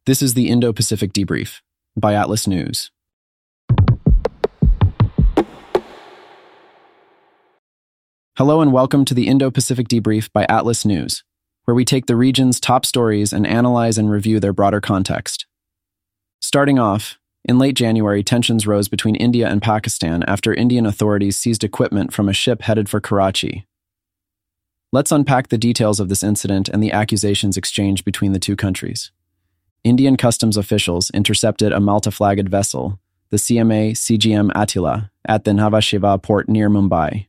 This is the Indo-Pacific Debrief by Atlas News. Hello and welcome to the Indo-Pacific Debrief by Atlas News, where we take the region's top stories and analyze and review their broader context. Starting off, in late January, tensions rose between India and Pakistan after Indian authorities seized equipment from a ship headed for Karachi. Let's unpack the details of this incident and the accusations exchanged between the two countries. Indian customs officials intercepted a Malta-flagged vessel, the CMA CGM Attila, at the Nhava Sheva port near Mumbai.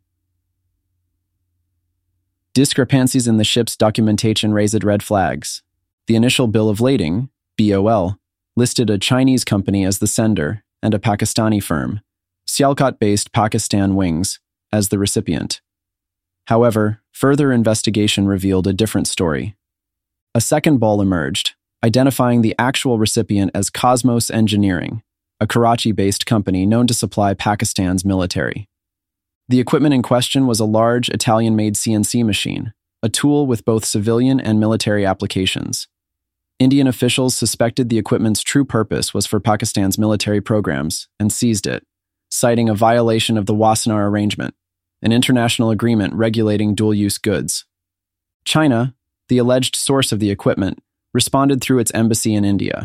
Discrepancies in the ship's documentation raised red flags. The initial bill of lading, BOL, listed a Chinese company as the sender and a Pakistani firm, Sialkot-based Pakistan Wings, as the recipient. However, further investigation revealed a different story. A second BOL emerged, identifying the actual recipient as Cosmos Engineering, a Karachi-based company known to supply Pakistan's military. The equipment in question was a large Italian-made CNC machine, a tool with both civilian and military applications. Indian officials suspected the equipment's true purpose was for Pakistan's military programs and seized it, citing a violation of the Wassenaar Arrangement, an international agreement regulating dual-use goods. China, the alleged source of the equipment, responded through its embassy in India.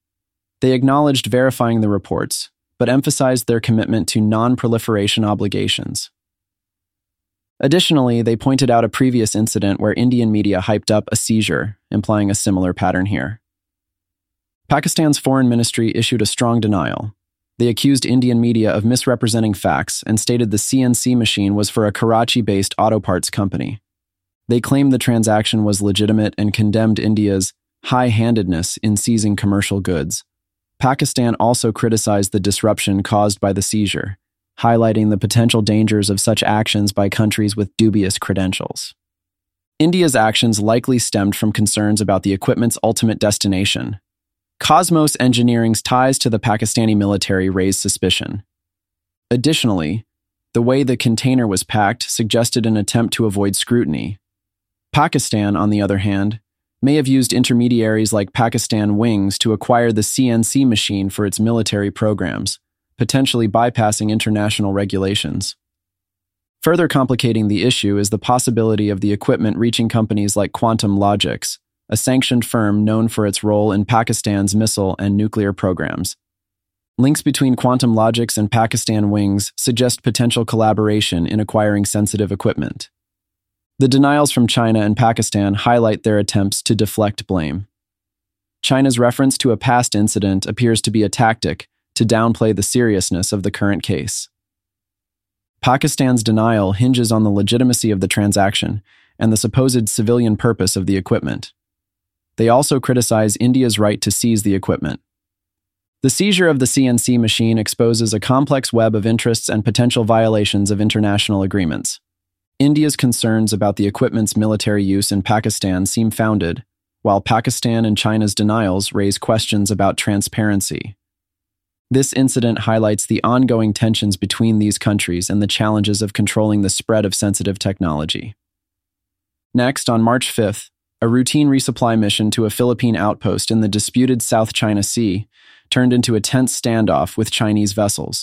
They acknowledged verifying the reports, but emphasized their commitment to non-proliferation obligations. Additionally, they pointed out a previous incident where Indian media hyped up a seizure, implying a similar pattern here. Pakistan's foreign ministry issued a strong denial. They accused Indian media of misrepresenting facts and stated the CNC machine was for a Karachi-based auto parts company. They claimed the transaction was legitimate and condemned India's high-handedness in seizing commercial goods. Pakistan also criticized the disruption caused by the seizure, highlighting the potential dangers of such actions by countries with dubious credentials. India's actions likely stemmed from concerns about the equipment's ultimate destination. Cosmos Engineering's ties to the Pakistani military raised suspicion. Additionally, the way the container was packed suggested an attempt to avoid scrutiny. Pakistan, on the other hand, may have used intermediaries like Pakistan Wings to acquire the CNC machine for its military programs, potentially bypassing international regulations. Further complicating the issue is the possibility of the equipment reaching companies like Quantum Logics, a sanctioned firm known for its role in Pakistan's missile and nuclear programs. Links between Quantum Logics and Pakistan Wings suggest potential collaboration in acquiring sensitive equipment. The denials from China and Pakistan highlight their attempts to deflect blame. China's reference to a past incident appears to be a tactic to downplay the seriousness of the current case. Pakistan's denial hinges on the legitimacy of the transaction and the supposed civilian purpose of the equipment. They also criticize India's right to seize the equipment. The seizure of the CNC machine exposes a complex web of interests and potential violations of international agreements. India's concerns about the equipment's military use in Pakistan seem founded, while Pakistan and China's denials raise questions about transparency. This incident highlights the ongoing tensions between these countries and the challenges of controlling the spread of sensitive technology. Next, on March 5th, a routine resupply mission to a Philippine outpost in the disputed South China Sea turned into a tense standoff with Chinese vessels.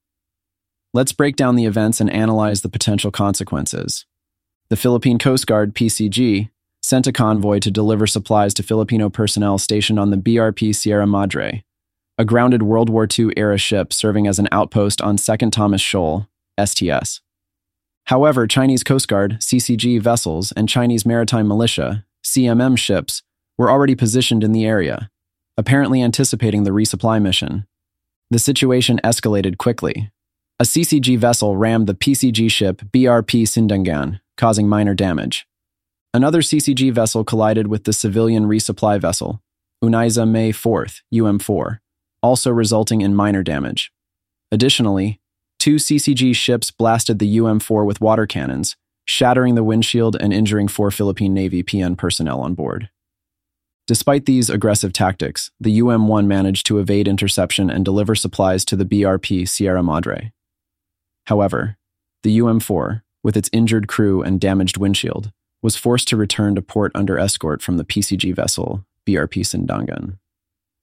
Let's break down the events and analyze the potential consequences. The Philippine Coast Guard, PCG, sent a convoy to deliver supplies to Filipino personnel stationed on the BRP Sierra Madre, a grounded World War II-era ship serving as an outpost on 2nd Thomas Shoal, STS. However, Chinese Coast Guard, CCG vessels, and Chinese Maritime Militia, CMM ships, were already positioned in the area, apparently anticipating the resupply mission. The situation escalated quickly. A CCG vessel rammed the PCG ship BRP Sindangan, causing minor damage. Another CCG vessel collided with the civilian resupply vessel, Unaiza May 4th, UM4, also resulting in minor damage. Additionally, 2 CCG ships blasted the UM4 with water cannons, shattering the windshield and injuring 4 Philippine Navy PN personnel on board. Despite these aggressive tactics, the UM1 managed to evade interception and deliver supplies to the BRP Sierra Madre. However, the UM4, with its injured crew and damaged windshield, was forced to return to port under escort from the PCG vessel BRP Sindangan.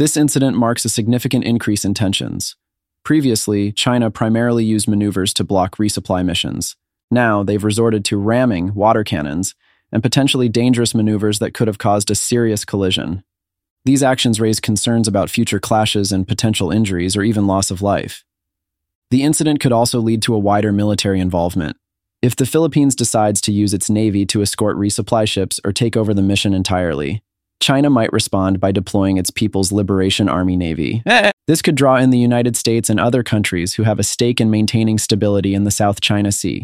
This incident marks a significant increase in tensions. Previously, China primarily used maneuvers to block resupply missions. Now, they've resorted to ramming, water cannons, and potentially dangerous maneuvers that could have caused a serious collision. These actions raise concerns about future clashes and potential injuries or even loss of life. The incident could also lead to a wider military involvement. If the Philippines decides to use its navy to escort resupply ships or take over the mission entirely, China might respond by deploying its People's Liberation Army Navy. This could draw in the United States and other countries who have a stake in maintaining stability in the South China Sea.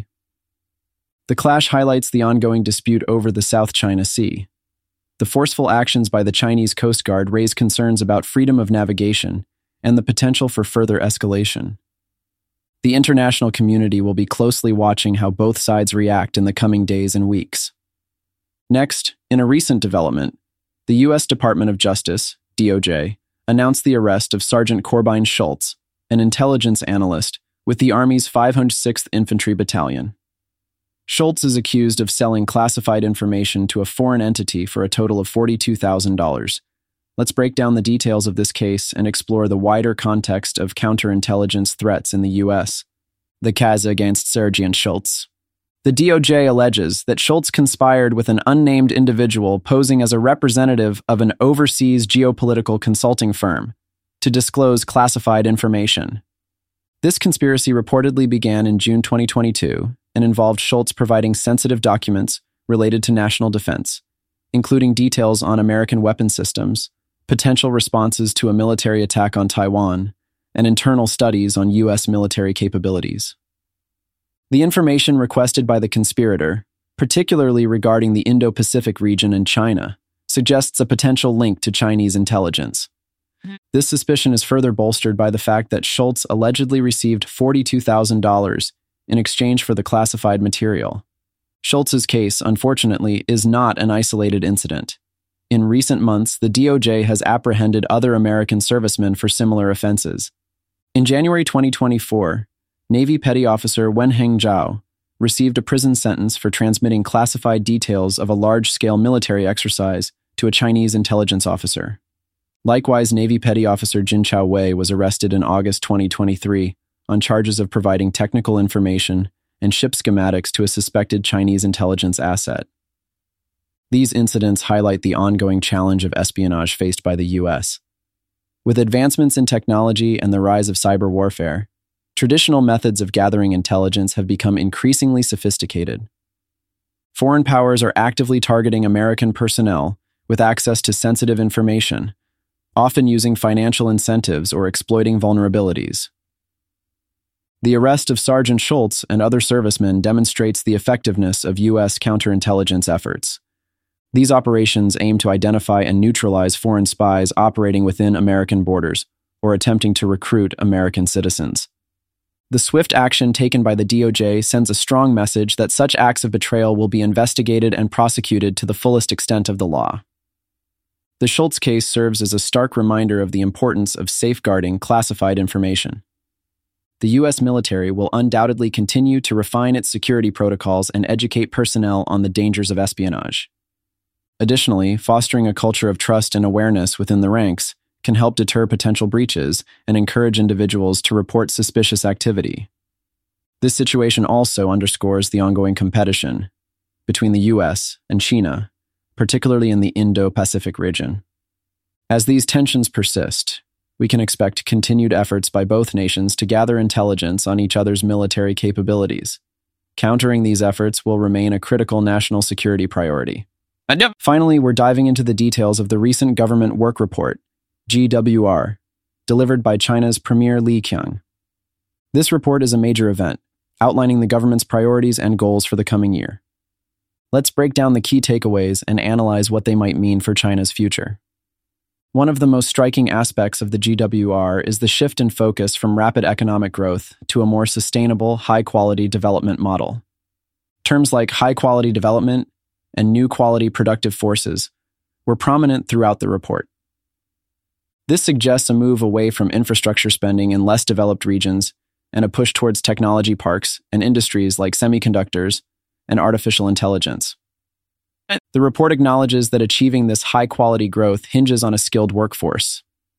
The clash highlights the ongoing dispute over the South China Sea. The forceful actions by the Chinese Coast Guard raise concerns about freedom of navigation and the potential for further escalation. The international community will be closely watching how both sides react in the coming days and weeks. Next, in a recent development, the U.S. Department of Justice, DOJ, announced the arrest of Sergeant Corbijn Schultz, an intelligence analyst with the Army's 506th Infantry Battalion. Schultz is accused of selling classified information to a foreign entity for a total of $42,000. Let's break down the details of this case and explore the wider context of counterintelligence threats in the U.S. The case against Sergeant Schultz. The DOJ alleges that Schultz conspired with an unnamed individual posing as a representative of an overseas geopolitical consulting firm to disclose classified information. This conspiracy reportedly began in June 2022 and involved Schultz providing sensitive documents related to national defense, including details on American weapon systems, potential responses to a military attack on Taiwan, and internal studies on U.S. military capabilities. The information requested by the conspirator, particularly regarding the Indo-Pacific region and China, suggests a potential link to Chinese intelligence. This suspicion is further bolstered by the fact that Schultz allegedly received $42,000 in exchange for the classified material. Schultz's case, unfortunately, is not an isolated incident. In recent months, the DOJ has apprehended other American servicemen for similar offenses. In January 2024, Navy Petty Officer Wenheng Zhao received a prison sentence for transmitting classified details of a large-scale military exercise to a Chinese intelligence officer. Likewise, Navy Petty Officer Jin Chao Wei was arrested in August 2023 on charges of providing technical information and ship schematics to a suspected Chinese intelligence asset. These incidents highlight the ongoing challenge of espionage faced by the U.S. With advancements in technology and the rise of cyber warfare, traditional methods of gathering intelligence have become increasingly sophisticated. Foreign powers are actively targeting American personnel with access to sensitive information, often using financial incentives or exploiting vulnerabilities. The arrest of Sergeant Schultz and other servicemen demonstrates the effectiveness of U.S. counterintelligence efforts. These operations aim to identify and neutralize foreign spies operating within American borders or attempting to recruit American citizens. The swift action taken by the DOJ sends a strong message that such acts of betrayal will be investigated and prosecuted to the fullest extent of the law. The Schultz case serves as a stark reminder of the importance of safeguarding classified information. The U.S. military will undoubtedly continue to refine its security protocols and educate personnel on the dangers of espionage. Additionally, fostering a culture of trust and awareness within the ranks can help deter potential breaches and encourage individuals to report suspicious activity. This situation also underscores the ongoing competition between the U.S. and China, particularly in the Indo-Pacific region. As these tensions persist, we can expect continued efforts by both nations to gather intelligence on each other's military capabilities. Countering these efforts will remain a critical national security priority. Finally, we're diving into the details of the recent government work report, GWR, delivered by China's Premier Li Qiang. This report is a major event, outlining the government's priorities and goals for the coming year. Let's break down the key takeaways and analyze what they might mean for China's future. One of the most striking aspects of the GWR is the shift in focus from rapid economic growth to a more sustainable, high-quality development model. Terms like high-quality development and new quality productive forces were prominent throughout the report. This suggests a move away from infrastructure spending in less developed regions and a push towards technology parks and industries like semiconductors and artificial intelligence. The report acknowledges that achieving this high-quality growth hinges on a skilled workforce.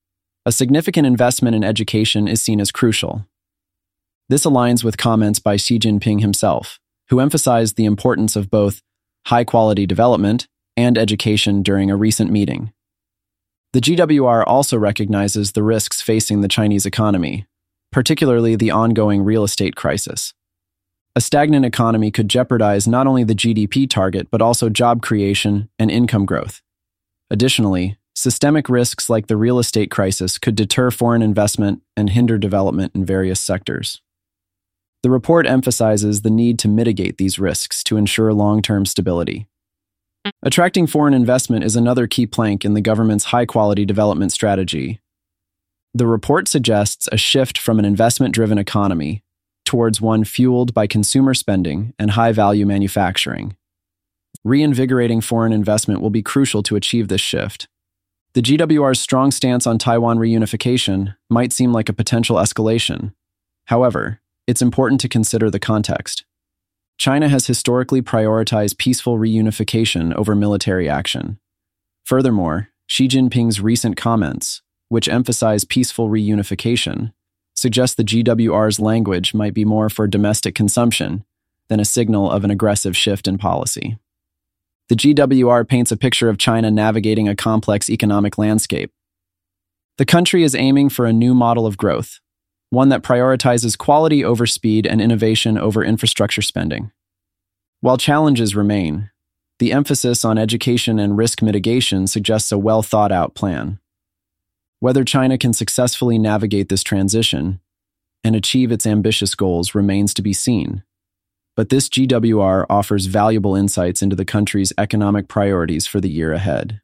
A significant investment in education is seen as crucial. This aligns with comments by Xi Jinping himself, who emphasized the importance of both high-quality development and education during a recent meeting. The GWR also recognizes the risks facing the Chinese economy, particularly the ongoing real estate crisis. A stagnant economy could jeopardize not only the GDP target but also job creation and income growth. Additionally, systemic risks like the real estate crisis could deter foreign investment and hinder development in various sectors. The report emphasizes the need to mitigate these risks to ensure long-term stability. Attracting foreign investment is another key plank in the government's high-quality development strategy. The report suggests a shift from an investment-driven economy towards one fueled by consumer spending and high-value manufacturing. Reinvigorating foreign investment will be crucial to achieve this shift. The GWR's strong stance on Taiwan reunification might seem like a potential escalation. However, it's important to consider the context. China has historically prioritized peaceful reunification over military action. Furthermore, Xi Jinping's recent comments, which emphasize peaceful reunification, suggest the GWR's language might be more for domestic consumption than a signal of an aggressive shift in policy. The GWR paints a picture of China navigating a complex economic landscape. The country is aiming for a new model of growth, one that prioritizes quality over speed and innovation over infrastructure spending. While challenges remain, the emphasis on education and risk mitigation suggests a well-thought-out plan. Whether China can successfully navigate this transition and achieve its ambitious goals remains to be seen. But this GWR offers valuable insights into the country's economic priorities for the year ahead.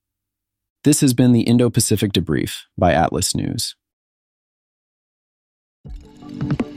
This has been the Indo-Pacific Debrief by Atlas News.